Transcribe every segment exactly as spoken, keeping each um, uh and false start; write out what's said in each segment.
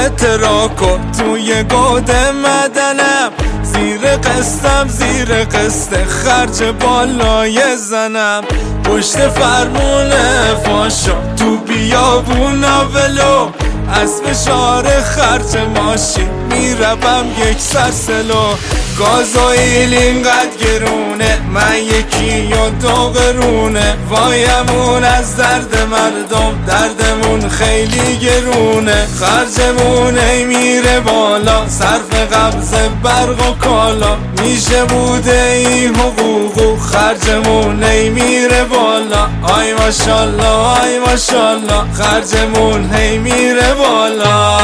تراکو توی گود مدنم، زیر قسطم زیر قسط خرج بالای زنم، پشت فرمون فاشا تو بیابونا ولو، از فشار خرج ماشین میروم یک سرسلو. گازوئیل اینقدر گرونه من یکی یا دو قرونه، وایمون از درد مردم دردمون خیلی گرونه، خرجمون ای میره بالا صرف قبض برق و کالا، میشه بوده این حقوقو خرجمون ای میره بالا، آی ماشالله آی ماشالله خرجمون هی میره بالا.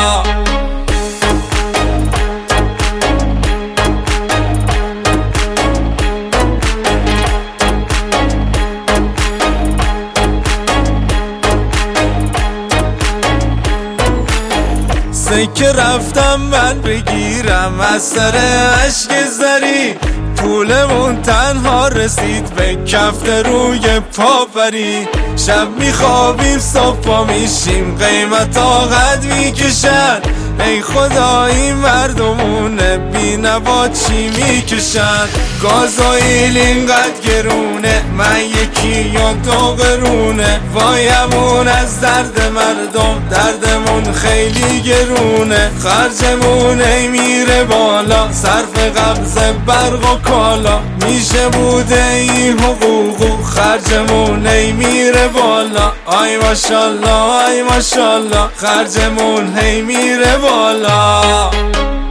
سکه رفتم من بگیرم از سر عشق زری، پولمون تنها رسید به کفت روی پاپری، شب میخوابیم صبح پا میشیم قیمت قد میکشن، ای خدا این مردمون بی نوا چی میکشن. گازوئیل اینقدر گرونه من یکی یا دو قرونه، وایمون از درد مردم دردمون خیلی گرونه، خرجمون ای میره بالا صرف قبض برق و کالا، میشه بوده این حقوقو خرجمون ای میره بالا، آی ماشالله آی ماشالله خرجمون هی میره بالا.